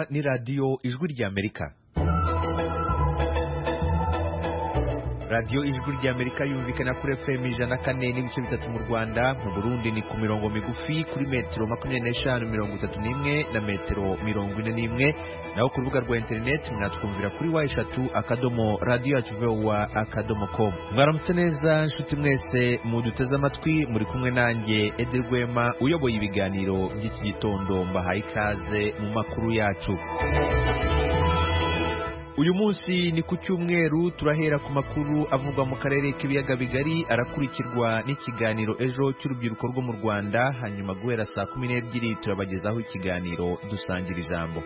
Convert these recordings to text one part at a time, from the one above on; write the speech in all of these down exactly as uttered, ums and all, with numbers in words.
murumva ni radio Ijwi ry'Amerika. Radio Ijwi ry'Amerika yumvikana kuri F M ijana na kane n'ibice bitatu mu Rwanda, mu Burundi ni ku mirongo migufi kuri metero makumyabiri n'eshanu mirongo itatu n'imwe na metero mirongo ine n'imwe, naho ku rubuga rwa internet mwatwumvira kuri wa eshatu akadomo radio yacu voa akadomo com. Mwaramutse neza nshuti mwese muduteze amatwi, muri kumwe nanjye Edi Rwema uyoboye ibiganiro by'iki gitondo, mbahaye ikaze mu makuru yacu. Uyu munsi ni ku cyumweru, turahera ku makuru avugwa mu karere k'ibiyaga bigari, arakurikirwa n'ikiganiro ejo cy'urubyiruko rwo mu Rwanda, hanyuma guhera saa kumi n'ebyiri turabagezaho ikiganiro dusangira ijambo.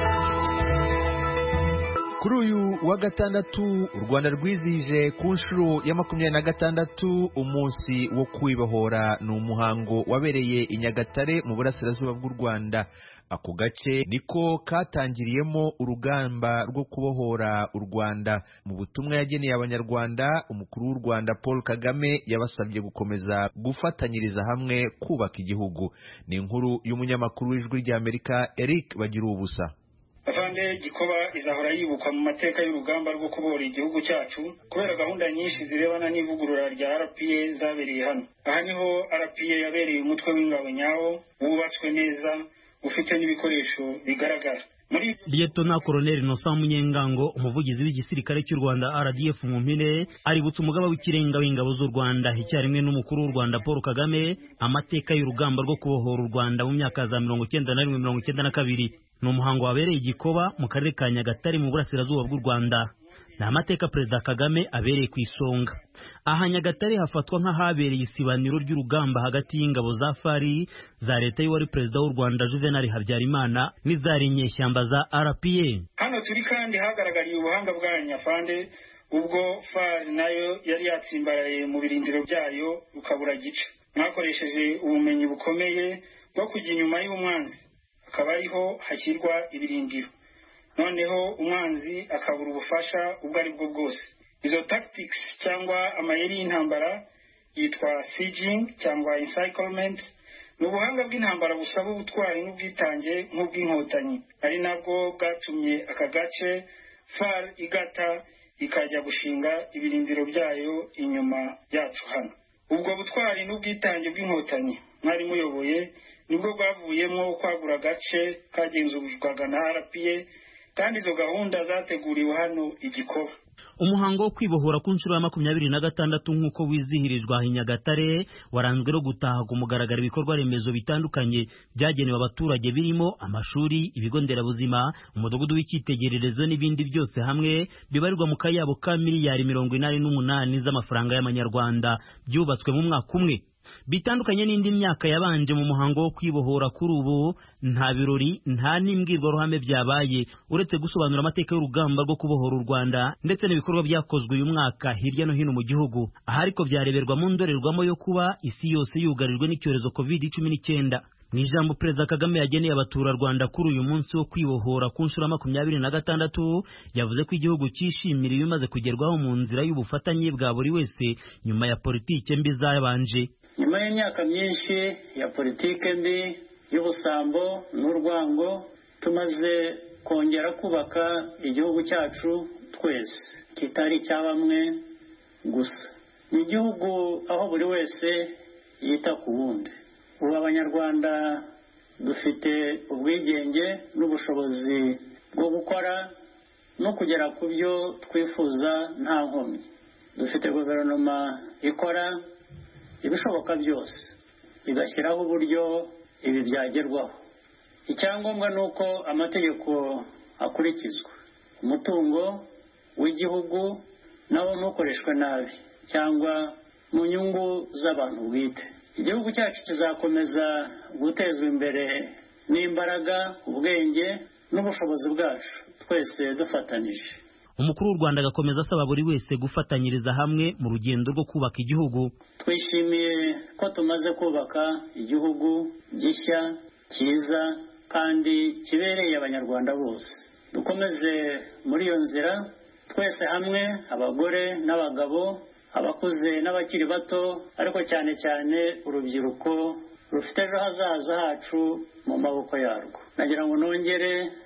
Kuri uyu wa gatandatu u Rwanda rwizihije ku nshuro ya makumyabiri na gatandatu umunsi wo kwibohora. Ni umuhango wabereye i Nyagatare mu burasirazuba bw'u Rwanda. Ako gace niko katangiriyemo urugamba rwo kubohora u Rwanda. Mu butumwa yageneye abanyarwanda, umukuru w'u Rwanda Paul Kagame yabasabye gukomeza gufatanyiriza hamwe kubaka igihugu. Ni inkuru y'umunyamakuru w'Ijwi ry'Amerika Eric Bagiruwubusa. Afande Gikoba izahora yibukwa mu mateka y'urugamba rwo kubohora igihugu cyacu kubera gahunda nyinshi zirebana n'ivugurura rya R P A zabereye hano. Aha niho R P A yabereye umutwe w'ingabo nyawo wubatswe neza, ufite n'ibikoresho bigaragara. Muri Lieutenant Colonel Innocent Munyengango, umuvugizi w'igisirikare cy'u Rwanda R D F mu mpine, aributsa umugaba w'ikirenga w'ingabo z'u Rwanda icyarimwe n'umukuru w'u Rwanda Paul Kagame amateka y'urugamba rwo kubohora u Rwanda mu myaka za mirongo icyenda na rimwe mirongo icyenda na kabiri. Ni umuhango wabereye Gikoba mu karere ka Nyagatare mu burasirazuba bw'u Rwanda. Ni amateka Perezida Kagame abereye ku isonga. Aha Nyagatare hafatwa nk'ahabereye isibaniro ry'urugamba hagati y'ingabo za F A R za leta y'uwari Perezida w'u Rwanda Juvenal Habyarimana n'izari inyeshyamba za R P A. Hano turi kandi hagaragariye ubuhanga bw'abanyafande ubwo F A R nayo yari yatsimbaraye mu birindiro byayo ukabura gica. Mwakoresheje ubumenyi bukomeye bwo kujya inyuma y'umwanzi, akaba ariho hashyirwa ibirindiro, noneho umwanzi akabura ubufasha ubwo ari bwo bwose. Izo tactics cyangwa amayeri y'intambara yitwa sieging cyangwa encirclement. Ni ubuhanga bw'intambara busaba ubutwari n'ubwitange nk'ubw'inkotanyi, ari nabwo bwatumye aka gace F A R igata ikajya gushinga ibirindiro byayo inyuma yacu hano. Ubwo butwari n'ubwitange bw'inkotanyi mwari muyoboye nibwo bwavuyemo kwagura agace kagenzurwaga na R P A, kandi izo gahunda zateguriwe hano i Gikoba. Umuhango wo kwibohora ku nshuro ya makumyabiri na gatandatu nk'uko wizihirijwe i Nyagatare waranzwe no gutaha ku mugaragaro ibikorwa remezo bitandukanye byagenewe abaturage, birimo amashuri, ibigo nderabuzima, umudugudu w'icyitegererezo n'ibindi byose hamwe bibarirwa mu kayabo ka miliyari mirongo inani n'umunani z'amafaranga y'amanyarwanda, byubatswe mu mwaka umwe. Bitandukanye n'indi myaka yabanje mu muhango wo kwibohora, kuri ubu nta birori nta n'imbwirwaruhame byabaye uretse gusobanura amateka y'urugamba rwo kubohora u Rwanda ndetse n'ibikorwa byakozwe uyu mwaka hirya no hino mu gihugu. Aha ariko byareberwa mu ndorerwamo yo kuba isi yose yugarijwe n'icyorezo covid cumi n'icyenda. Mu ijambo Perezida Kagame yageneye abaturarwanda kuri uyu munsi wo kwibohora ku nshuro ya makumyabiri na gatandatu, yavuze ko igihugu cyishimira ibimaze kugerwaho mu nzira y'ubufatanye bwa buri wese nyuma ya politike mbi zabanje. Nyuma y'imyaka myinshi ya politike mbi y'ubusambo n'urwango, tumaze kongera kubaka igihugu cyacu twese, kitari cya bamwe gusa. Ni igihugu aho buri wese yita ku wundi. Ubu abanyarwanda dufite ubwigenge n'ubushobozi bwo gukora no kugera ku byo twifuza nta nkomyi. Dufite guverinoma ikora ibishoboka byose igashyiraho uburyo ibi byagerwaho. Icyangombwa ni uko amategeko akurikizwa, umutungo w'igihugu nawo ntukoreshwe nabi cyangwa mu nyungu z'abantu bwite. Igihugu cyacu kizakomeza gutezwa imbere n'imbaraga, ubwenge n'ubushobozi bwacu twese dufatanije. Umukuru w'u Rwanda agakomeza asaba buri wese gufatanyiriza hamwe mu rugendo rwo kubaka igihugu. Twishimiye ko tumaze kubaka igihugu gishya, cyiza kandi kibereye abanyarwanda bose. Dukomeze muri iyo nzira twese hamwe, abagore n'abagabo, abakuze n'abakiri bato, ariko cyane cyane urubyiruko rufite ejo hazaza hacu mu maboko yarwo. Nagira ngo nongere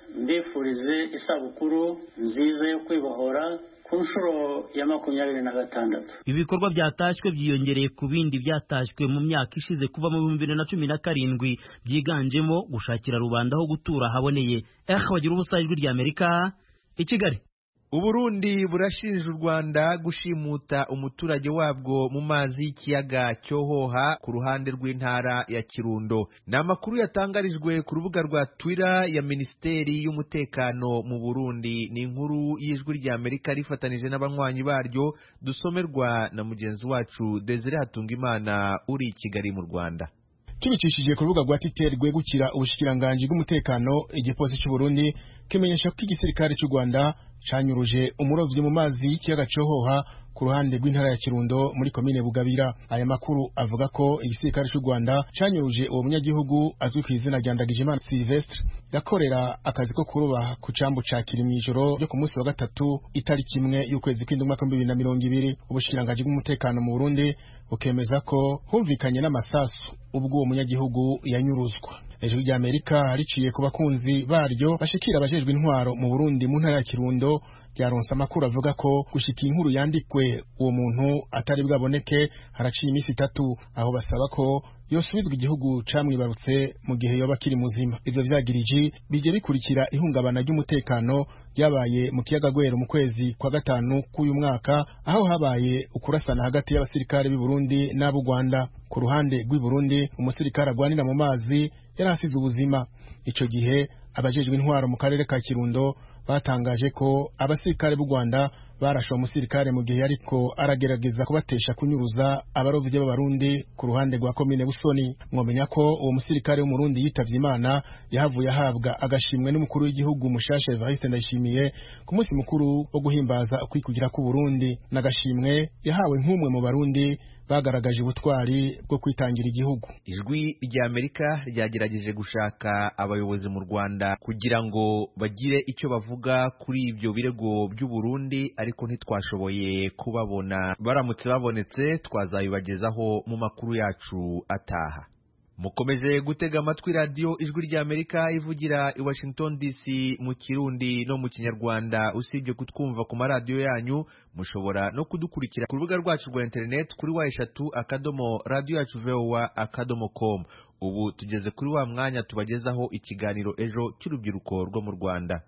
mbifurize isabukuru nziza yo kwibohora ku nshuro ya makumyabiri na gatandatu. Ibi bikorwa byatashywe byiyongereye ku bindi byatashywe mu myaka ishize kuva mu bihumbi bibiri na cumi na karindwi, byiganjemo gushakira rubanda aho gutura haboneye. Eh, bagira ubusa ijwi rya Amerika i Kigali. Uburundi burashinja u Rwanda gushimuta umuturage wabwo mu mazi y'ikiyaga Cyohoha ku ruhande rw'intara ya Kirundo. Ni amakuru yatangarijwe ku rubuga rwa Twitter ya Minisiteri y'Umutekano mu Burundi. Ni inkuru y'ijwi rya Amerika rifatanije n'abanywanyi baryo, dusomerwa na mugenzi wacu Desire Hatungimana uri i Kigali mu Rwanda. Kibicishije ku rubuga rwa Twitter rwegukira ubushikiranganje bw'umutekano, igipolisi cy'u Burundi kimenyesha ko igisirikare cy'u Rwanda canyuruje umurovyi mu mazi y'ikiyaga Cyohoha ku ruhande rw'intara ya Kirundo muri komine Bugabira. Aya makuru avuga ko igisirikare cy'u Rwanda canyuruje uwo munyagihugu azwi ku izina rya Ndagijimana Sylvestre yakorera akazi ko kuruba ku cambu ca Kirimijoro ryo ku munsi wa gatatu itariki imwe y'ukwezi kw'indwi umwaka w'ibihumbi bibiri na mirongo ibiri. Ubushikiranganje bw'umutekano mu Burundi bukemeza ko humvikanye n'amasasu ubwo uwo munyagihugu yanyuruzwa. Ijwi rya Amerika riciye ku bakunzi baryo bashikira abajejwe intwaro mu Burundi mu ntara ya Kirundo ryaronse amakuru avuga ko gushika inkuru yandikwe uwo muntu atari bwaboneke haraciye iminsi itatu, aho basaba ko yosubizwa igihugu camwibarutse mu gihe yoba kiri muzima. Ivyo vyagiriji bije bikurikira ihungabana ry'umutekano ryabaye mu kiyaga Gweru mu kwezi kwa gatanu k'uyu mwaka, aho habaye ukurasana hagati y'abasirikare b'i Burundi n'abo Rwanda. Ku ruhande rw'i Burundi umusirikare agwanira mu mazi yari afise ubuzima. Ico gihe abajejwe intwaro mu karere ka Kirundo batangaje ko abasirikare b'u Rwanda barashe umusirikare mu gihe ariko aragerageza kubatesha kunyuruza abarovyi b'abarundi ku ruhande rwa komine Busoni. Mwomenya ko uwo musirikare w'umurundi yitavye Imana yahavuye ahabwa agashimwe n'umukuru w'igihugu mushasha Evariste Ndayishimiye ku munsi mukuru wo guhimbaza ukwikugira ku Burundi. Nagashimwe yahawe nk'umwe mu barundi bagaragaje ubutwari bwo kwitangira igihugu. Ijwi rya Amerika ryagerageje gushaka abayobozi mu Rwanda kugira ngo bagire icyo bavuga kuri ibyo birego by'u Burundi, ariko ntitwashoboye kubabona. Baramutse babonetse twazabibagezaho mu makuru yacu ataha. Mukomeje gutega amatwi radio Ijwi rya Amerika ivugira i Washington D C mu Kirundi no mu Kinyarwanda. Usibye kutwumva ku maradiyo yanyu, mushobora no kudukurikira ku rubuga rwacu rwa internet kuri wa eshatu akadomo radio yacu voa akadomo com. Ubu tugeze kuri wa mwanya tubagezaho ikiganiro ejo cy'urubyiruko rwo mu Rwanda.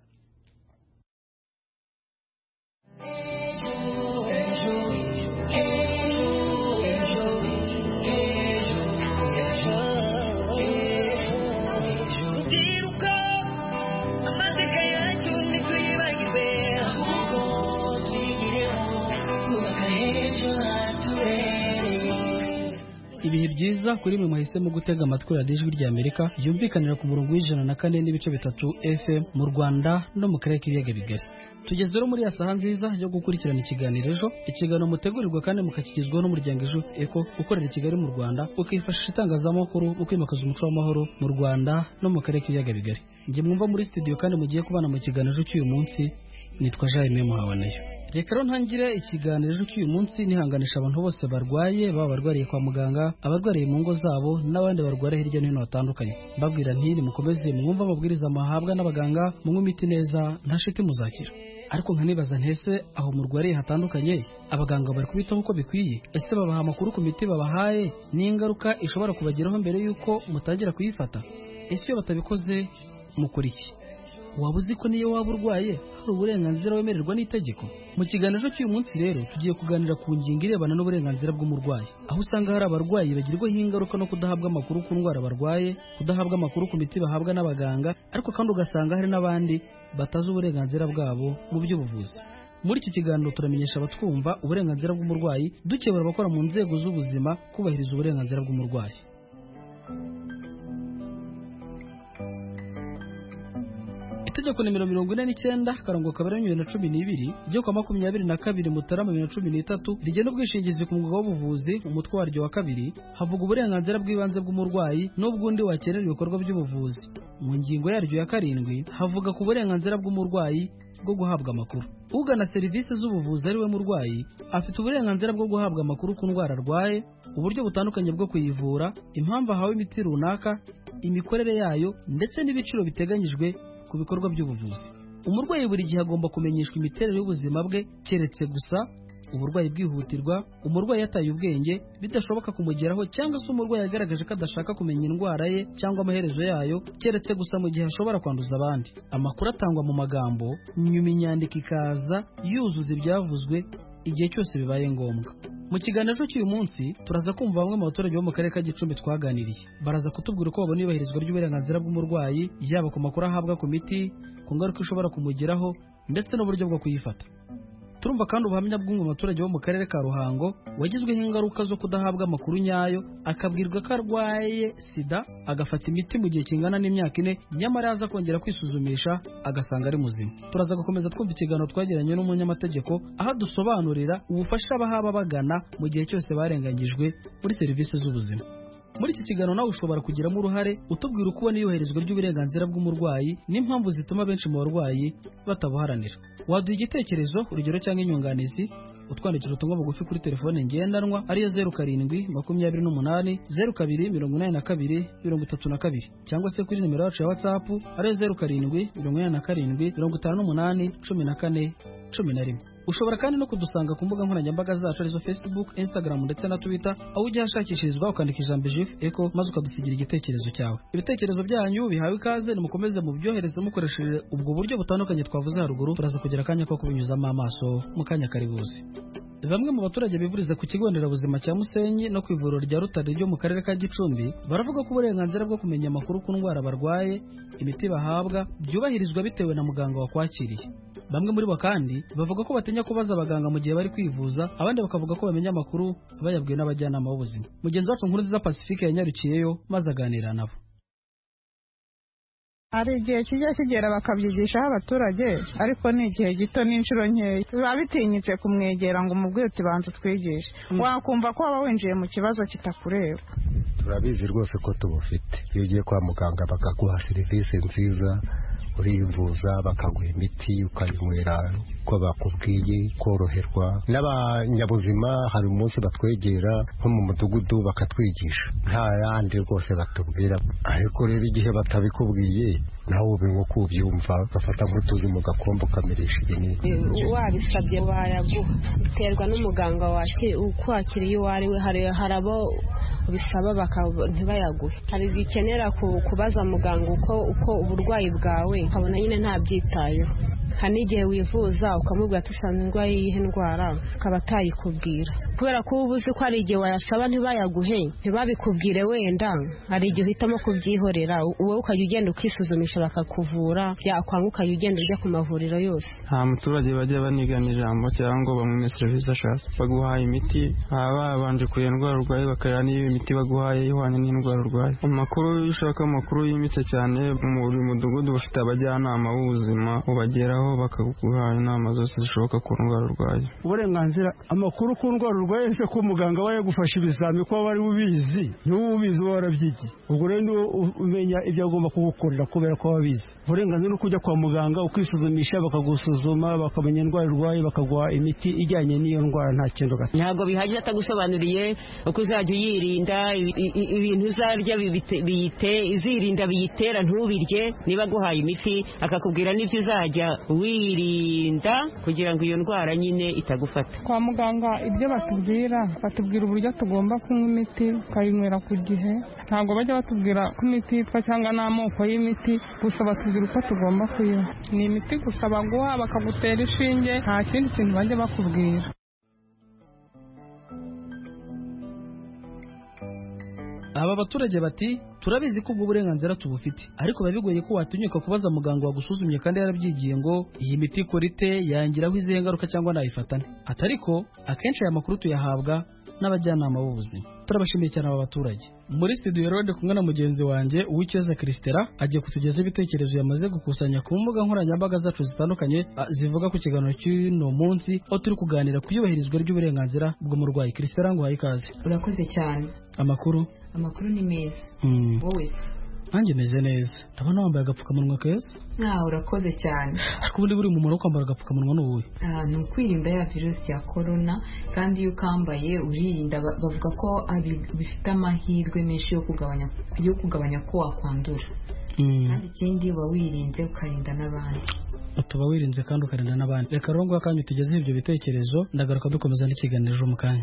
Ibihe byiza kuri mwe mwahisemo gutega amatwi radiyo Ijwi rya Amerika yumvikanira ku murongo w'ijana na kane n'ibice bitatu F M mu Rwanda no mu karere k'ibiyaga bigari. Tugeze rero muri ya saha nziza yo gukurikirana ikiganiro ejo, ikiganiro mutegurirwa kandi mukakigizwaho n'umuryango Ejo Eco ukorera i Kigali mu Rwanda, ukifashisha itangazamakuru mu kwimakaza umuco w'amahoro mu Rwanda no mu karere k'ibiyaga bigari. Njye mwumva muri studio kandi mugiye kubana mu kiganiro ejo cy'uyu munsi, nitwa Jaime Muhabanayo. Reka rero ntangire ikiganiro ejo cy'uyu munsi nihanganisha abantu bose barwaye, baba barwariye kwa muganga, abarwariye mu ngo zabo n'abandi barwara hirya no hino hatandukanye. Mbabwira nti mukomeze mwumva amabwiriza muhabwa n'abaganga, munywe imiti neza, nta shiti muzakira. Ariko nkanibaza ntese aho murwariye hatandukanye abaganga bari kubitaho uko bikwiye? Ese babaha amakuru ku miti babahaye n'ingaruka ishobora kubageraho mbere y'uko mutangira kuyifata? Ese iyo batabikoze mukora iki? Waba uzi ko niyo waba urwaye hari uburenganzira wemererwa n'itegeko? Mu kiganiro cy'uyu munsi rero tugiye kuganira ku ngingo irebana n'uburenganzira bw'umurwayi, aho usanga hari abarwayi bagirwaho ingaruka no kudahabwa amakuru ku ndwara barwaye, kudahabwa amakuru ku miti bahabwa n'abaganga, ariko kandi ugasanga hari n'abandi batazi uburenganzira bwabo mu by'ubuvuzi. Muri iki kiganiro turamenyesha abatwumva uburenganzira bw'umurwayi, dukebura abakora mu nzego z'ubuzima kubahiriza uburenganzira bw'umurwayi. Itegeko nimero mirongo ine n'icyenda karongo kabiri bibiri na cumi n'ibiri ryo kwa makumyabiri na kabiri Mutarama bibiri na cumi n'itatu rigena ubwishingizi ku mwuga w'ubuvuzi, umutwe waryo wa kabiri havuga uburenganzira bw'ibanze bw'umurwayi n'ubw'undi wakenera ibikorwa by'ubuvuzi. Mu ngingo yaryo ya karindwi havuga ku burenganzira bw'umurwayi bwo guhabwa amakuru. Ugana serivisi z'ubuvuzi ari we murwayi afite uburenganzira bwo guhabwa amakuru ku ndwara arwaye, uburyo butandukanye bwo kuyivura, impamvu ahawe imiti runaka, imikorere yayo ndetse n'ibiciro biteganyijwe ku bikorwa by'ubuvuzi. Umurwayi buri gihe agomba kumenyeshwa imiterere y'ubuzima bwe, keretse gusa uburwayi bwihutirwa, umurwayi yataye ubwenge bidashoboka kumugeraho, cyangwa se umurwayi yagaragaje ko adashaka kumenya indwara ye cyangwa amaherezo yayo, keretse gusa mu gihe ashobora kwanduza abandi. Amakuru atangwa mu magambo, nyuma inyandiko ikaza yuzuza ibyavuzwe igihe cyose bibaye ngombwa. Mu kiganiro cy'uyu munsi turaza kumva bamwe mu baturage bo mu karere ka Gicumbi twaganiriye. Baraza kutubwira uko babona ibahirizwa ry'uburenganzira bw'umurwayi, yaba ku makuru ahabwa ku miti, ku ngaruka ishobora kumugeraho, ndetse n'uburyo bwo kuyifata. Turumva kandi ubuhamya bw'umwe mu baturage bo mu karere ka Ruhango wagizweho ingaruka zo kudahabwa amakuru nyayo, akabwirwa ko arwaye sida, agafata imiti mu gihe kingana n'imyaka ine, nyamara yaza kongera kwisuzumisha agasanga ari muzima. Turaza gukomeza twumva ikiganiro twagiranye n'umunyamategeko aho dusobanurira ubufasha bahaba bagana mu gihe cyose barenganyijwe muri serivisi z'ubuzima. Muri iki kiganiro nawe ushobora kugiramo uruhare utubwira uko ubona iyubahirizwa ry'uburenganzira bw'umurwayi n'impamvu zituma benshi mu barwayi batabuharanira. Waduha igitekerezo, urugero cyangwa inyunganizi, utwandikira ubutumwa bugufi kuri telefone ngendanwa ariyo zeru karindwi makumyabiri n'umunani zeru kabiri mirongo inani na kabiri mirongo itatu na kabiri, cyangwa se kuri nimero yacu ya WhatsApp ariyo zeru karindwi mirongo inani na karindwi mirongo itanu n'umunani cumi na kane cumi na rimwe. Ushobora kandi no kudusanga ku mbuga nkoranyambaga zacu arizo Facebook, Instagram ndetse na Twitter, aho ujya hashakishirizwa ukandika ijambo Jif Echo maze ukadusigira igitekerezo cyawe. Ibitekerezo byanyu bihawe ikaze, nimukomeze mu byohereze mukoresheje ubwo buryo butandukanye twavuze haruguru. Turaza kugira akanya ko kubinyuzamo amaso mu kanya karibuze. Bamwe mu baturage bivuriza ku kigo nderabuzima cya Musenyi no ku ivuriro rya Rutare ryo mu karere ka Gicumbi baravuga ko uburenganzira bwo kumenya amakuru ku ndwara barwaye, imiti bahabwa, byubahirizwa bitewe na muganga wakwakiriye. Bamwe muri bo kandi bavuga ko batinya kubaza abaganga mu gihe bari kwivuza, abandi bakavuga ko bamenya amakuru bayabwiwe n'abajyanama b'ubuzima. Mugenzi wacu Nkurunziza Pacifique yanyarukiyeyo maze aganira nabo. Hari igihe kijya kigera bakabyigishaho abaturage, ariko ni igihe gito n'inshuro nkeya. Biba bitinyitse kumwegera ngo umubwire uti banza utwigishe. Wakumva ko waba winjiye mu kibazo kitakureba. Turabizi rwose ko tubufite. Iyo ugiye kwa muganga bakaguha serivisi nziza, urivuza bakaguha imiti ukayinywera ko bakubwiye, koroherwa. N'abanyabuzima hari umunsi batwegera nko mu mudugudu bakatwigisha, nta yandi rwose batubwira. Ariko rero igihe batabikubwiye nawe ubingo kubyumva ugafata nk'utuzi mu gakombo ukamirisha ibinini. Wabisabye bayaguha, biterwa n'umuganga ukwakiriye uwo ari we. Hari abo bisaba ntibayaguhe. Hari bikenera kubaza muganga uko uko uburwayi bwawe, ukabona nyine ntabyitayeho. Hari n'igihe wivuza ukamubwira ati usanzwe urwaye iyihe ndwara, ukaba atayikubwira. Kubera ko uba uzi ko hari igihe wayasaba ntibayaguhe, ntibabikubwire, wenda hari igihe uhitamo kubyihorera, wowe ukajya ugenda ukisuzumisha bakakuvura, byakwanga ukajya ugenda ujya ku mavuriro yose. Nta muturage bajya banigana ijambo cyangwa ngo bamwe serivisi ashaka. Baguhaye imiti, baba babanje kureba indwara urwaye, bakareba niba imiti baguhaye ihwanye n'indwara urwaye. Amakuru iyo ushaka amakuru yimbitse cyane, mu buri mudugudu bafite abajyanama b'ubuzima ubageraho bakaguha inama zose zishoboka ku ndwara urwaye. Uburenganzira amakuru ku ndwara urwaye, se ko muganga waye gufasha ibizami ko bari ubizi, n'ubu ubizi warabyigiye. Ubwo rero umenya ibyo agomba kugukorera kubera ko wabizi. Uburenganzira no kujya kwa muganga ukisuzumisha, bakagusuzuma bakamenya indwara urwaye, bakaguha imiti ijyanye n'iyo ndwara. Nta kintu gato ntabwo bihagije atagusobanuriye uko uzajya uyirinda, ibintu uzarya biyite izirinda biyitera ntubirye. Niba guhaye imiti akakubwira n'ibyo uzajya wirinda kugira ngo iyo ndwara nyine itagufata. Kwa muganga ibyo batubwira, batubwira uburyo tugomba kunywa imiti, ukayinywera ku gihe. Ntabwo bajya batubwira ko imiti yitwa cyangwa n'amoko y'imiti, gusa batubwira uko tugomba kuyinywa. Ni imiti gusa baguha, bakagutera inshinge, nta kindi kintu bajya bakubwira. Aba baturage bati turabizi ko ubwo burenganzira tubufite, ariko babigoye ko watinyuka kubaza muganga wagusuzumye kandi yarabyigiye ngo iyi miti ikora ite, yangiraho izihe ngaruka cyangwa nayifatane. Atariko akenshi aya makuru tuyahabwa n'abajyanama b'ubuzima. Turabashimiye cyane aba baturage. Muri studio rero kumwe na mugenzi wanjye Uwikeza Christera agiye kutugezaho ibitekerezo yamaze gukusanya ku mbuga nkoranyambaga zacu zitandukanye zivuga ku kiganiro cy'uno munsi, aho turi kuganira ku iyubahirizwa ry'uburenganzira bw'umurwayi. Christera, ngo haye ikaze. Urakoze cyane. Amakuru amakuru ni meza. Mm. Wowe nanjye meze neza, ndabona wambaye agapfukamunwa keza. Ah, urakoze cyane. Ariko ubundi buri mu mumaro kwambara agapfukamunwa ni uwuhe? Ah, ni ukwirinda ya virusi ya corona, kandi iyo ukambaye uririnda, bavuga ko bifite amahirwe menshi yo kugabanya yo kugabanya ko wakwandura. kandi ikindi uba wirinze ukarinda n'abandi tuba wirinze kandi ukarinda n'abandi. Reka rongo akanyu tugezeho ibyo bitekerezo, ndagaruka dukomeza n'ikiganiro mu kanya.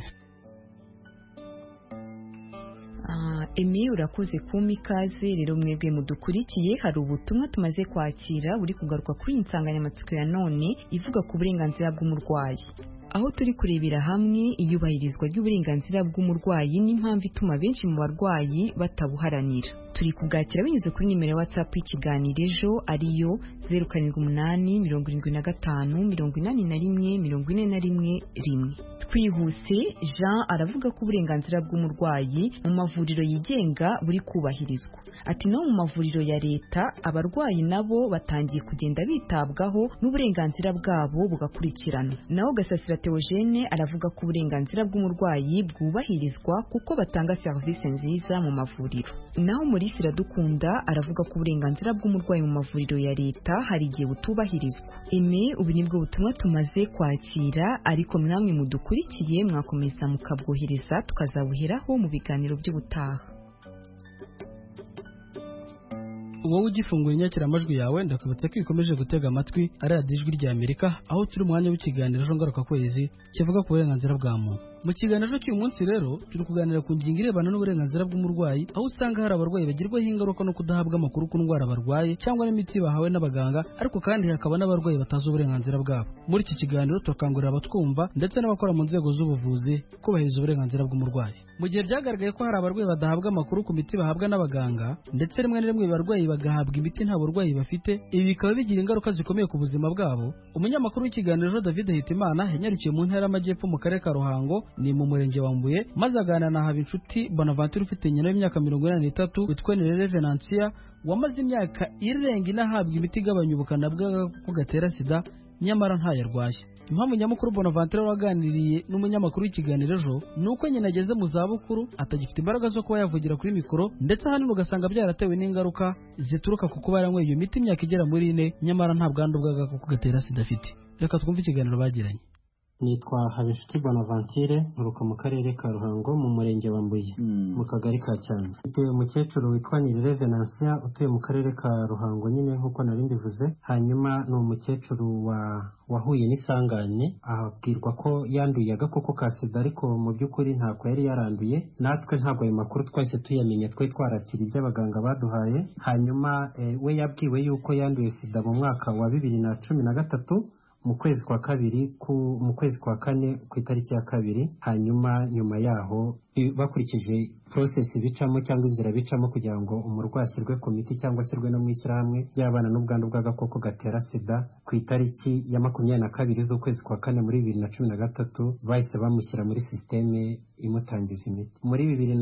Emi urakoze kuma ikaze rero mwebwe mudukurikiye. Hari ubutumwa tumaze kwakira buri kugaruka kuri iyi nsanganyamatsiko ya none ivuga ku burenganzira bw'umurwayi, aho turi kurebera hamwe iyubahirizwa ry'uburenganzira bw'umurwayi n'impamvu ituma benshi mu barwayi batabuharanira. Turi kubwakira binyuze kuri nimero ya WhatsApp y'ikiganiro ejo ariyo zeru karindwi umunani mirongo irindwi na gatanu mirongo inani na rimwe mirongo ine na rimwe rimwe. Twihuse Jean aravuga ko uburenganzira bw'umurwayi mu mavuriro yigenga buri kubahirizwa. Ati no mu mavuriro ya leta abarwayi nabo batangiye kugenda bitabwaho n'uburenganzira bwabo bugakurikirana. Naho Gasasira Theogene aravuga ko uburenganzira bw'umurwayi bwubahirizwa kuko batanga serivisi nziza mu mavuriro. Naho muri Siradukunda aravuga ko uburenganzira bw'umurwayi mu mavuriro ya leta hari igihe butubahirizwa. Eme ubu nibwo butumwa tumaze kwakira, ariko mwamwe mudukurikiye mwakomeza mukabwohereza tukazabuheraho mu biganiro by'ubutaha. Wowe ugifunguye inyakiramajwi yawe ndakubutse ko ikomeje gutega amatwi ari radiyo Ijwi ry'Amerika, aho turi umwanya w'ikiganiro ejo ngaruka kwezi kivuga ku burenganzira bwa muntu. Mu kiganiro cy'uyu munsi rero turi kuganira ku ngingo irebana n'uburenganzira bw'umurwayi, aho usanga hari abarwayi bagirwaho ingaruka no kudahabwa amakuru ku ndwara barwaye cyangwa n'imiti bahawe n'abaganga, ariko kandi hakaba n'abarwayi batazi uburenganzira bwabo. Muri iki kiganiro turakangurira abatwumva ndetse n'abakora mu nzego z'ubuvuzi kubahiriza uburenganzira bw'umurwayi. Mu gihe byagaragaye ko hari abarwayi badahabwa amakuru ku miti bahabwa n'abaganga, ndetse rimwe na rimwe abarwayi bagahabwa imiti nta burwayi bafite, ibi bikaba bigira ingaruka zikomeye ku buzima bwabo. Umunyamakuru w'ikiganiro David Hitimana yanyarukiye mu ntara y'Amajyepfo mu karere ka Ruhango ni mu murenge wa Mbuye, maze aganira na Habinshuti Bonaventure ufite nyina w'imyaka mirongo inani n'itatu witwa Nirere Venantia, wamaze imyaka irenga inahabwa imiti igabanya ubukana bw'agakoko gatera sida nyamara ntayarwaye. Impamvu nyamukuru Bonaventure waganiriye n'umunyamakuru w'ikiganiro ejo ni uko nyina ageze mu zabukuru atagifite imbaraga zo kuba yavugira kuri mikoro, ndetse ahanini ugasanga byaratewe n'ingaruka zituruka ku kuba yaranyweye iyo miti imyaka igera muri ine nyamara nta bwandu bw'agakoko gatera sida afite. Reka twumve ikiganiro bagiranye. Nitwa Habinshuti Bonaventure, nturuka mu karere ka Ruhango mu murenge wa Mbuye mu kagari ka Cyanza. Mfite umukecuru witwa Nirere Venantia utuye mu karere ka Ruhango nyine nk'uko nari mbivuze. Hanyuma ni umukecuru wa wahuye n'isangane, abwirwa ko yanduye agakoko ka sida, ariko mu by'ukuri ntabwo yari yaranduye. Natwe ntabwo ayo makuru twahise tuyamenye, twe twarakira ibyo abaganga baduhaye. Hanyuma e, we yabwiwe yuko yanduye sida mu mwaka wa bibiri na cumi na gatatu mu kwezi kwa kabiri ku mu kwezi kwa kane ku itariki ya kabiri. Hanyuma nyuma yaho bakurikije process bicamo cyangwa inzira bicamo kugira ngo umurwayi ashyirwe ku miti cyangwa ashyirwe no mu ishyirahamwe ry'abana n'ubwandu bw'agakoko gatera sida, ku itariki ya makumyabiri na kabiri z'ukwezi kwa kane muri bibiri na cumi na gatatu bahise bamushyira muri sisiteme imutangiza imiti. Muri bibiri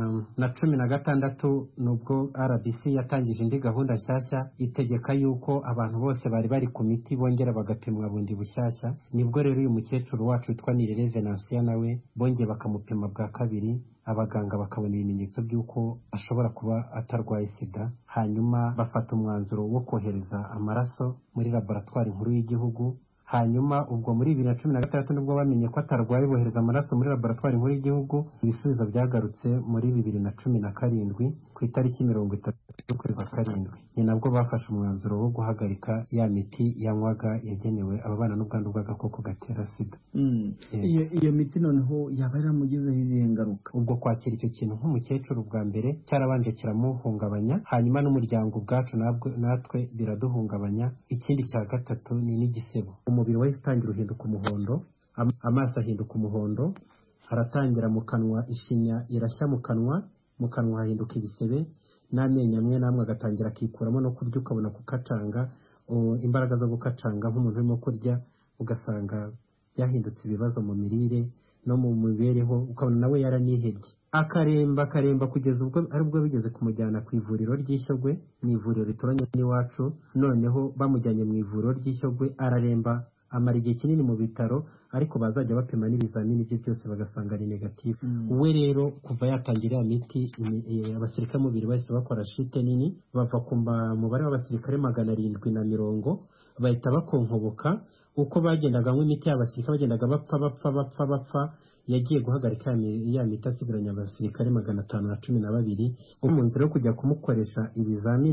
na cumi na gatandatu nubwo R B C yatangije indi gahunda nshyashya itegeka yuko abantu bose bari bari ku miti bongera bagapimwa bundi bushyashya, nibwo rero uyu mukecuru wacu witwa Nirere Venantia nawe bongeye bakamupima bwa kabiri, abaganga bakabona ibimenyetso by'uko ashobora kuba atarwaye sida. Hanyuma bafata umwanzuro wo kohereza amaraso muri laboratwari nkuru y'igihugu. Hanyuma ubwo muri bibiri na cumi na gatandatu nibwo bamenye ko atarwaye, bohereza amaraso muri laboratwari nkuru y'igihugu. Ibisubizo byagarutse muri bibiri na cumi na karindwi ku itariki mirongo itatu z'ukwezi kwa karindwi. Ni nabwo bafashe umwanzuro wo guhagarika ya miti yanywaga yagenewe ababana n'ubwandu bw'agakoko gatera sida. Mm. Iyo iyo miti noneho yaba yaramugizeho izihe ngaruka? Ubwo kwakira icyo kintu nk'umukecuru bwa mbere cyarabanje kiramuhungabanya, hanyuma n'umuryango ubwacu nabwo natwe biraduhungabanya. Ikindi cya gatatu ni n'igisebo. Umubiri wahise utangira uhinduka umuhondo, am amaso ahinduka umuhondo, haratangira mu kanwa, ishinya irashya mu kanwa, mu kanwa hahinduka ibisebe, n'amenyo amwe namwe agatangira akikuramo, no kurya ukabona kukacanga, imbaraga zo gukacanga nk'umuntu urimo kurya, ugasanga byahindutse ibibazo mu mirire no mu mibereho, ukabona nawe yaranihebye, akaremba akaremba kugeza ubwo aribwo bigeze kumujyana ku ivuriro ry'Ishyogwe, ni ivuriro rituranye n'iwacu. Noneho bamujyanye mu ivuriro ry'Ishyogwe araremba, amara igihe kinini mu bitaro, ariko bazajya bapima n'ibizamini bye byose bagasanga ari negative. Mm. We rero kuva yatangira ya miti, abasirikare mubiri bahise bakora shite nini, bava ku mubare w'abasirikare magana arindwi na mirongo, bahita bakonkoboka. Uko bagendaga nk'imiti y'abasirikare bagendaga bapfa bapfa bapfa bapfa, yagiye guhagarika ya miti asigaranye abasirikare magana atanu na cumi na babiri. Mu nzira yo kujya kumukoresha ibizamini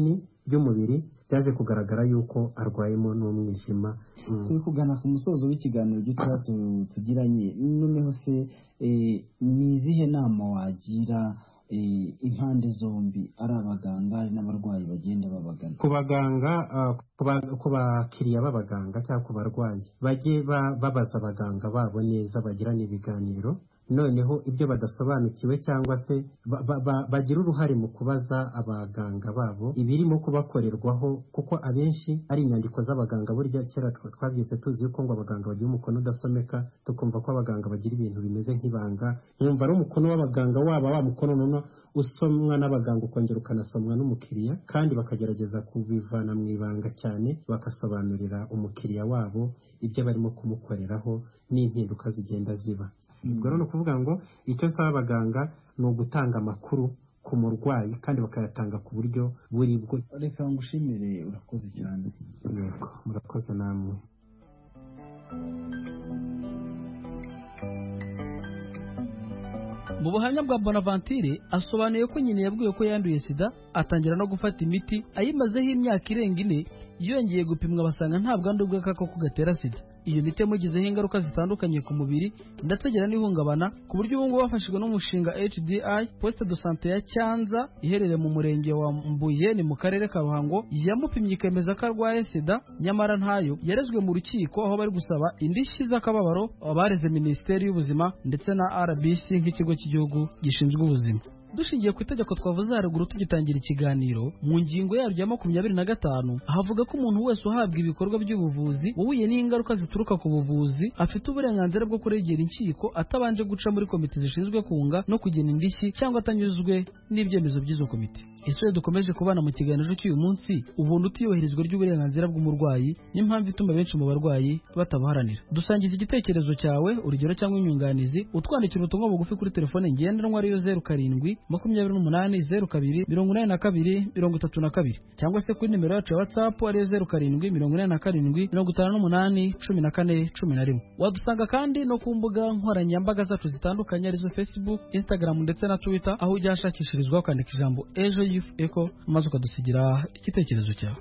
by'umubiri byaje kugaragara yuko arwayemo n'umwijima. Turi kugana ku musozo w'ikiganiro gitoya tugiranye, noneho se ni izihe nama wagira impande zombi, ari abaganga ari n'abarwayi bagenda babagana? Ku baganga, ku bakiriya b'abaganga cyangwa ku barwayi, bajye babaza abaganga babo neza, bagirana ibiganiro, noneho ibyo badasobanukiwe cyangwa se bagira uruhare mu kubaza abaganga babo ibirimo kubakorerwaho, kuko abenshi ari inyandiko z'abaganga. Burya kera twabyetse tuzi yuko ngo abaganga bagira umukono udasomeka, tukumva ko abaganga bagira ibintu bimeze nk'ibanga. Mwumva ari umukono w'abaganga, waba wa mukono nono usomwa n'abaganga ukongera ukanasomwa n'umukiriya, kandi bakagerageza kubivana mu ibanga cyane, bakasobanurira umukiriya wabo ibyo barimo kumukoreraho n'impinduka zigenda ziba. Ubwo rero ni ukuvuga ngo icyo nsaba abaganga ni ugutanga amakuru ku murwayi kandi bakayatanga ku buryo buri bwo. Reka ngushimire, urakoze cyane. Yego, murakoze namwe. Mu buhamya bwa Bonaventure asobanuye ko nyine yabwiwe ko yanduye sida, atangira no gufata imiti, ayimazeho imyaka irenga ine, yongeye gupimwa basanga nta bwandu bw'agakoko gatera sida. Iyo miti yamugizeho ingaruka zitandukanye ku mubiri ndetse agira n'ihungabana, ku buryo ubu ngubu bafashijwe n'umushinga H D I Poste de Santé ya Cyanza iherereye mu murenge wa Mbuye ni mu karere ka Ruhango, yamupimye ikemeza ko arwaye sida, nyamara ntayo. Yarezwe mu rukiko aho bari gusaba indishyi z'akababaro abareze Minisiteri y'Ubuzima ndetse na R B C nk'ikigo cy'igihugu gishinzwe ubuzima. Dushingiye ku itegeko twavuze haruguru tugitangira ikiganiro, mu ngingo yaryo ya makumyabiri na gatanu havuga ko umuntu wese uhabwa ibikorwa by'ubuvuzi wahuye n'ingaruka zituruka ku buvuzi afite uburenganzira bwo kuregera inkiko atabanje guca muri komite zishinzwe kunga no kugena indishyi cyangwa atanyuzwe n'ibyemezo by'izo komite. Ese dukomeje kubana mu kiganiro cy'uyu munsi, ubuntu utiyubahirizwa ry'uburenganzira bw'umurwayi n'impamvu ituma benshi mu barwayi batabuharanira. Dusangiza igitekerezo cyawe, urugero cyangwa inyunganizi, utwandikira ubutumwa bugufi kuri telefone ngendanwa ariyo zeru karindwi makumyabiri n'umunani zeru kabiri mirongo inani na kabiri mirongo itatu na kabiri, cyangwa se kuri nimero yacu ya WhatsApp ariyo zeru karindwi mirongo inani na karindwi mirongo itanu n'umunani cumi na kane cumi na rimwe. Wadusanga kandi no ku mbuga nkoranyambaga zacu zitandukanye arizo Facebook, Instagram ndetse na Twitter, aho ujya hashakishirizwa ukandika ijambo Ejo Youth Echo maze ukadusigira igitekerezo cyawe.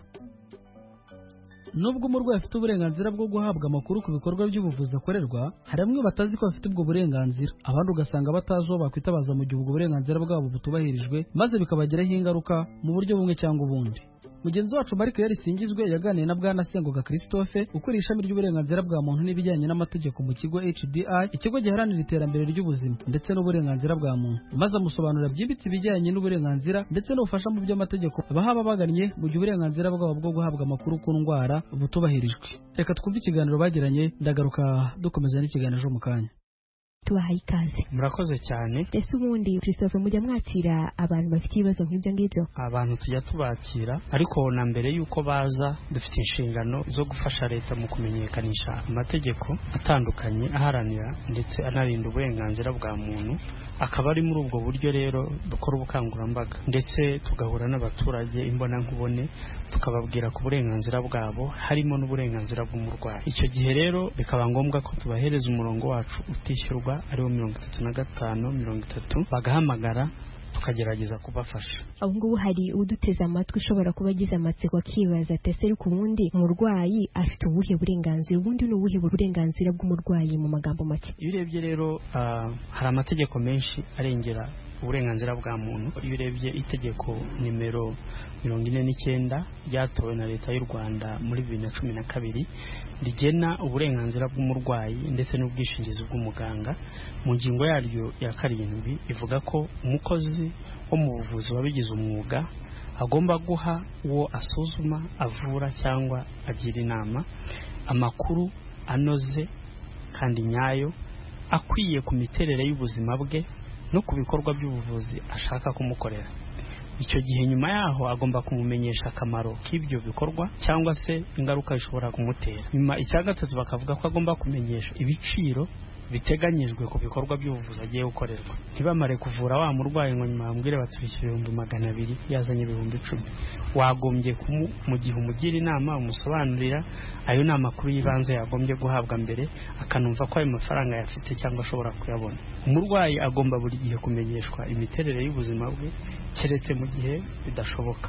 Nubwo umurwayi afite uburenganzira bwo guhabwa amakuru ku bikorwa by'ubuvuzi akorerwa, hari bamwe batazi ko bafite ubwo burenganzira, abandi ugasanga batazi uwo bakwitabaza mu gihe ubwo burenganzira bwabo butubahirijwe, maze bikabagiraho ingaruka mu buryo bumwe cyangwa ubundi. Mugenzi wacu Mark Yarisingizwe yaganiye na Bwana Sengoga Christophe ukuriye ishami ry'uburenganzira bwa muntu n'ibijyanye n'amategeko mu kigo H D I, ikigo giharanira iterambere ry'ubuzima ndetse n'uburenganzira bwa muntu, maze amusobanurira byimbitse ibijyanye n'uburenganzira ndetse n'ubufasha mu by'amategeko bahaba bagannye mu gihe uburenganzira bwabo bwo guhabwa amakuru ku ndwara butubahirijwe. Reka twumve ikiganiro bagiranye, ndagaruka dukomeza n'ikiganiro mu kanya. Tubahaye ikaze. Murakoze cyane. Ese ubundi Christophe mujya mwakira abantu bafite ibibazo nk'ibyo ngibyo? Abantu tujya tubakira, ariko na mbere yuko baza dufite inshingano zo gufasha leta mu kumenyekanisha amategeko atandukanye aharanira ndetse anarinda uburenganzira bwa muntu. Akaba ari muri ubwo buryo rero dukora ubukangurambaga ndetse tugahura n'abaturage imbona nkubone, tukababwira ku burenganzira bwabo harimo n'uburenganzira bw'umurwayi. Icyo gihe rero bikaba ngombwa ko tubahereza umurongo wacu utishyurwa ariwo mirongo itatu na gatanu mirongo itatu, bagahamagara tukagerageza kubafasha. Aho ngubu hari uduteze amatwi ushobora kuba agize amatsiko akibaza ati ese ariko ubundi umurwayi afite ubuhe burenganzira? Ubundi ni ubuhe burenganzira bw'umurwayi mu magambo make? Iyo urebye rero uh, hari amategeko menshi arengera uburenganzira bwa muntu. Iyo urebye itegeko nimero mirongo ine n'icyenda ryatowe na leta y'u Rwanda muri bibiri na cumi na kabiri rigena uburenganzira bw'umurwayi ndetse n'ubwishingizi bw'umuganga, mu ngingo yaryo ya karindwi ivuga ko umukozi wo mu buvuzi wabigize umwuga agomba guha uwo asuzuma, avura cyangwa agira inama amakuru anoze kandi nyayo akwiye ku miterere y'ubuzima bwe no ku bikorwa by'ubuvuzi ashaka kumukorera. Icyo gihe nyuma yaho agomba kumumenyesha akamaro k'ibyo bikorwa cyangwa se ingaruka bishobora kumutera. Nyuma icya gatatu bakavuga ko agomba kumenyesha ibiciro biteganyijwe ku bikorwa by'ubuvuzi agiye gukorerwa. Ntibamare kuvura wa murwayi ngo nyuma bamubwire batwishyura ibihumbi magana abiri yazanye ibihumbi icumi. Wagombye mu gihe umugira inama umusobanurira ayo ni amakuru y'ibanze yagombye guhabwa mbere, akanumva ko ayo mafaranga yafite cyangwa ashobora kuyabona. Umurwayi agomba buri gihe kumenyeshwa imiterere y'ubuzima bwe keretse mu gihe bidashoboka.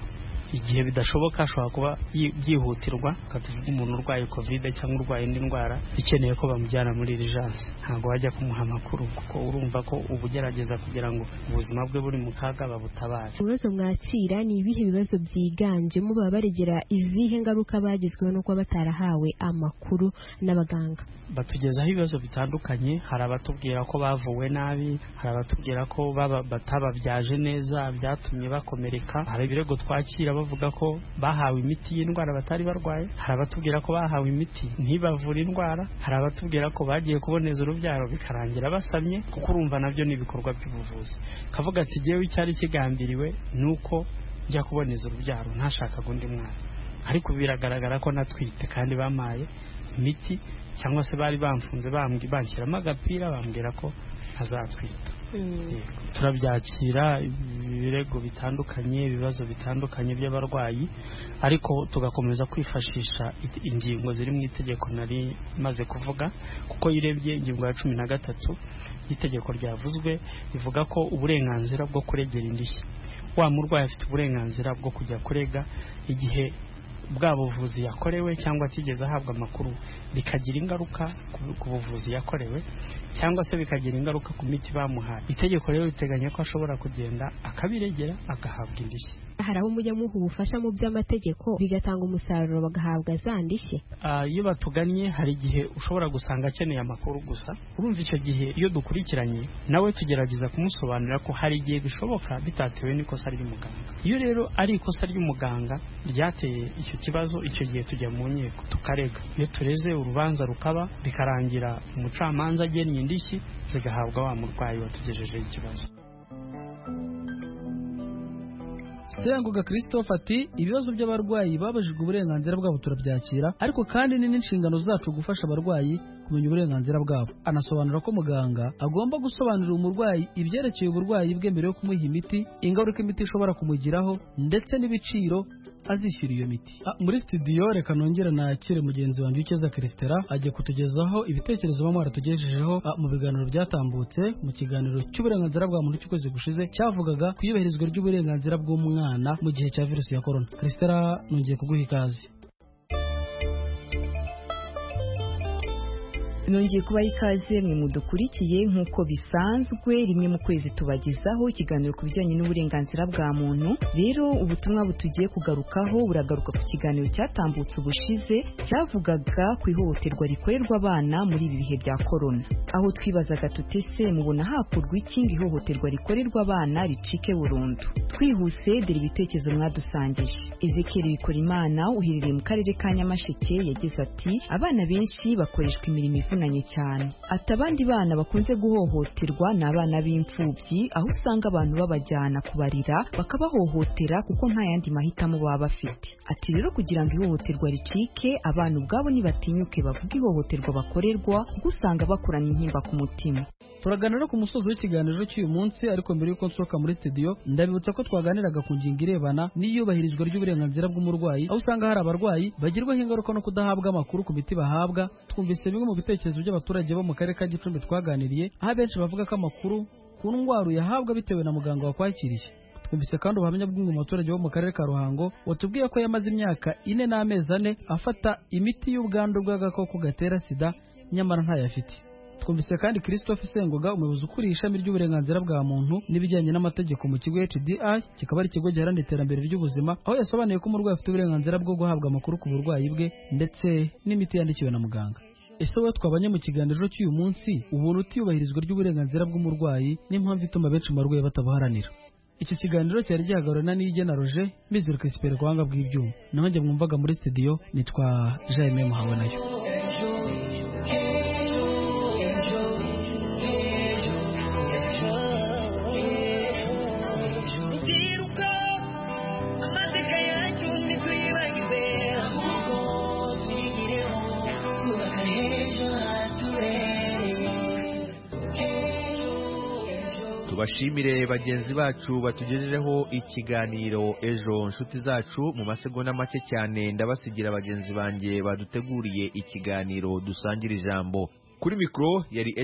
igihe bidashoboka ashobora kuba byihutirwa akatuvuga umuntu urwaye covid cyangwa urwaye indi ndwara ikeneye ko bamujyana muri urgence ntabwo bajya kumuha amakuru kuko urumva ko ubugerageza kugira ngo ubuzima bwe buri mu kaga babutabare. Ibibazo mwakira ni ibihe bibazo byiganjemo baba baregera izihe ngaruka bagizweho no kuba batarahawe amakuru n'abaganga? Batugezaho ibibazo bitandukanye, hari abatubwira ko bavuwe nabi, hari abatubwira ko batababyaje neza byatumye bakomereka, hari ibirego twakira bavuga ko bahawe imiti y'indwara batari barwaye, hari abatubwira ko bahawe imiti ntibavure indwara, hari abatubwira ko bagiye kuboneza urubyaro bikarangira basamye, kuko urumva nabyo ni ibikorwa by'ubuvuzi. Kavuga ati jewe icyari kigambiriwe nuko njya kuboneza urubyaro ntashakaga undi mwana, ariko biragaragara ko natwite kandi bamaye imiti cyangwa se bari bamfunze bambwi banshyiramo agapira bambwira ko azatwita. Mm. Turabyakira ibirego bitandukanye, ibibazo bitandukanye by'abarwayi, ariko tugakomeza kwifashisha ingingo ziri mu itegeko nari maze kuvuga, kuko yirebye ingingo ya cumi na gatatu y'itegeko ryavuzwe bivuga ko uburenganzira bwo kuregera indishyi, wa murwayi afite uburenganzira bwo kujya kurega igihe bwa buvuzi yakorewe cyangwa atigeze ahabwa amakuru bikagira ingaruka ku buvuzi yakorewe cyangwa se bikagira ingaruka ku miti bamuhaye. Itegeko rero riteganya ko ashobora kugenda akabiregera agahabwa indishyi. Hari aho mujya muha ubufasha mu by'amategeko bigatanga umusaruro bagahabwa za ndishyi? Iyo uh, batugannye hari igihe ushobora gusanga akeneye amakuru gusa, urumva icyo gihe iyo dukurikiranye nawe tugerageza kumusobanurira ko hari igihe bishoboka bitatewe n'ikosa ry'umuganga. Iyo rero ari ikosa ry'umuganga ryateye icyo kibazo, icyo gihe tujya mu nkiko tukarega. Iyo tureze urubanza rukaba bikarangira umucamanza agennye indishyi zigahabwa wa murwayi watugejejeho ikibazo. Sengoga Christophe ati ibibazo by'abarwayi babajijwe uburenganzira bwabo turabyakira, ariko kandi ni n'inshingano zacu gufasha abarwayi kumenya uburenganzira bwabo. Anasobanura ko muganga agomba gusobanurira umurwayi ibyerekeye uburwayi bwe mbere yo kumuha imiti, ingaruka imiti ishobora kumugiraho ndetse n'ibiciro azishyura iyo miti. Ah, muri studio reka nongera nakire mugenzi wanjye Ukeza Christera ajye kutugezaho ibitekerezo bamwe baratugejejeho ah, mu biganiro byatambutse mu kiganiro cy'uburenganzira bwa muntu cy'ukwezi gushize cyavugaga ku iyubahirizwa ry'uburenganzira bw'umwana mu gihe cya virusi ya corona. Christera, nongeye kuguha ikaze. nongeye kubaha ikaze mwe mudukurikiye nk'uko bisanzwe rimwe mu kwezi tubagezaho ikiganiro ku bijyanye n'uburenganzira bwa muntu. Rero ubutumwa butugiye kugarukaho buragaruka ku kiganiro cyatambutse ubushize cyavugaga ku ihohoterwa rikorerwa abana muri ibi bihe bya korona, aho twibazaga tutese mubona hakorwa iki ngo ihohoterwa rikorerwa abana ricike burundu. Twihuse dore ibitekerezo mwadusangije. Ezekiel Bikorimana uherereye mu karere ka Nyamasheke yagize ati abana benshi bakoreshwa imirimo ivunanye cyane. Ati abandi bana bakunze guhohoterwa ni abana b'imfubyi, aho usanga abantu babajyana kubarira bakabahohotera kuko nta yandi mahitamo baba bafite. Ati rero kugira ngo ihohoterwa ricike abana ubwabo nibatinyuke bavuga ihohoterwa bakorerwa kuko usanga bakurana intimba ku mutima. Turaganira ku musozo w'ikiganiro cy'uyu munsi, ariko mbere yuko nsohoka muri studio ndabibutsa ko twaganiraga ku ngingo irebana n'iyubahirizwa ry'uburenganzira bw'umurwayi, aho usanga hari abarwayi bagirwaho ingaruka no kudahabwa amakuru ku miti bahabwa. Twumvise bimwe mu bitekerezo by'abaturage bo mu karere ka Gicumbi twaganiriye, aho benshi bavuga ko amakuru ku ndwara yahabwa bitewe na muganga wakwakiriye. Twumvise kandi ubuhamya bw'umwe mu baturage bo mu karere ka Ruhango watubwiye ko yamaze imyaka ine n'amezi ane afata imiti y'ubwandu bw'agakoko gatera sida nyamara ntayafite. Twumvise kandi Christophe Sengoga umuyobozi ukuriye ishami ry'uburenganzira bwa muntu n'ibijyanye n'amategeko mu kigo H D I, kikaba ari ikigo giharanira iterambere ry'ubuzima, aho yasobanuye ko umurwayi afite uburenganzira bwo guhabwa amakuru ku burwayi bwe ndetse n'imiti yandikiwe na muganga. Ese wowe twabanye mu kiganiro cy'uyu munsi ubuntu utiyubahirizwa ry'uburenganzira bw'umurwayi n'impamvu ituma benshi mu barwayi batabuharanira? Iki kiganiro cyari gihagarariwe na Niyigena Roger, Mizero Crispin ku buhanga bw'ibyuma, naho njye mwumvaga muri studio nitwa Jaime Muhawe nayo. Tubashimire bagenzi bacu batugejejeho ikiganiro ejo. Nshuti zacu, mu masegonda make cyane ndabasigira bagenzi banjye baduteguriye ikiganiro dusangira ijambo. Kuri mikro yari